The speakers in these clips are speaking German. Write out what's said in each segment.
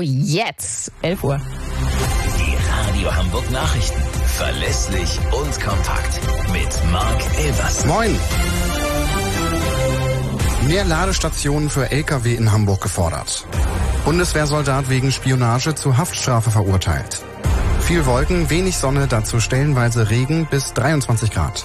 jetzt 11 Uhr. Die Radio Hamburg Nachrichten. Verlässlich und kompakt. Mit Marc Elvers. Moin. Mehr Ladestationen für Lkw in Hamburg gefordert. Bundeswehrsoldat wegen Spionage zu Haftstrafe verurteilt. Viel Wolken, wenig Sonne, dazu stellenweise Regen bis 23 Grad.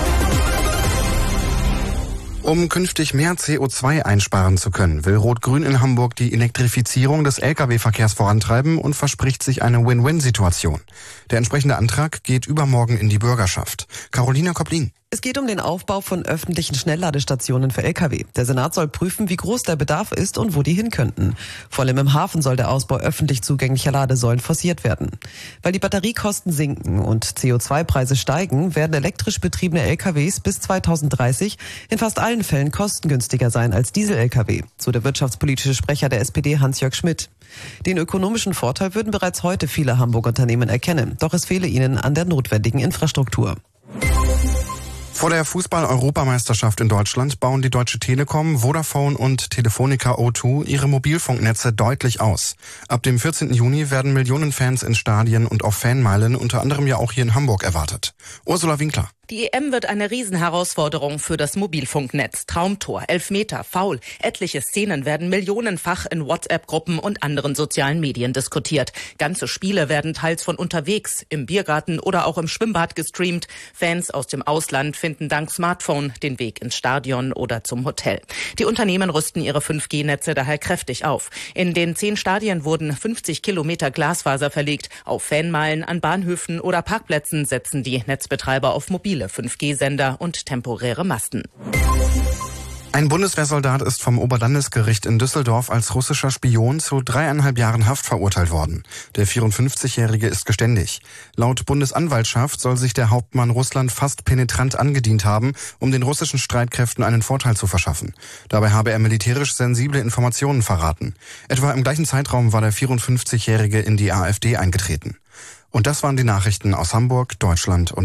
Um künftig mehr CO2 einsparen zu können, will Rot-Grün in Hamburg die Elektrifizierung des Lkw-Verkehrs vorantreiben und verspricht sich eine Win-Win-Situation. Der entsprechende Antrag geht übermorgen in die Bürgerschaft. Carolina Kopplin. Es geht um den Aufbau von öffentlichen Schnellladestationen für Lkw. Der Senat soll prüfen, wie groß der Bedarf ist und wo die hin könnten. Vor allem im Hafen soll der Ausbau öffentlich zugänglicher Ladesäulen forciert werden. Weil die Batteriekosten sinken und CO2-Preise steigen, werden elektrisch betriebene Lkws bis 2030 in fast allen Fällen kostengünstiger sein als Diesel-Lkw, so der wirtschaftspolitische Sprecher der SPD Hans-Jörg Schmidt. Den ökonomischen Vorteil würden bereits heute viele Hamburger Unternehmen erkennen, doch es fehle ihnen an der notwendigen Infrastruktur. Vor der Fußball-Europameisterschaft in Deutschland bauen die Deutsche Telekom, Vodafone und Telefonica O2 ihre Mobilfunknetze deutlich aus. Ab dem 14. Juni werden Millionen Fans in Stadien und auf Fanmeilen, unter anderem ja auch hier in Hamburg, erwartet. Ursula Winkler. Die EM wird eine Riesenherausforderung für das Mobilfunknetz. Traumtor, Elfmeter, Foul. Etliche Szenen werden millionenfach in WhatsApp-Gruppen und anderen sozialen Medien diskutiert. Ganze Spiele werden teils von unterwegs, im Biergarten oder auch im Schwimmbad gestreamt. Fans aus dem Ausland finden dank Smartphone den Weg ins Stadion oder zum Hotel. Die Unternehmen rüsten ihre 5G-Netze daher kräftig auf. In den 10 Stadien wurden 50 Kilometer Glasfaser verlegt. Auf Fanmeilen, an Bahnhöfen oder Parkplätzen setzen die Netzbetreiber auf mobile 5G-Sender und temporäre Masten. Ein Bundeswehrsoldat ist vom Oberlandesgericht in Düsseldorf als russischer Spion zu 3,5 Jahren Haft verurteilt worden. Der 54-Jährige ist geständig. Laut Bundesanwaltschaft soll sich der Hauptmann Russland fast penetrant angedient haben, um den russischen Streitkräften einen Vorteil zu verschaffen. Dabei habe er militärisch sensible Informationen verraten. Etwa im gleichen Zeitraum war der 54-Jährige in die AfD eingetreten. Und das waren die Nachrichten aus Hamburg, Deutschland und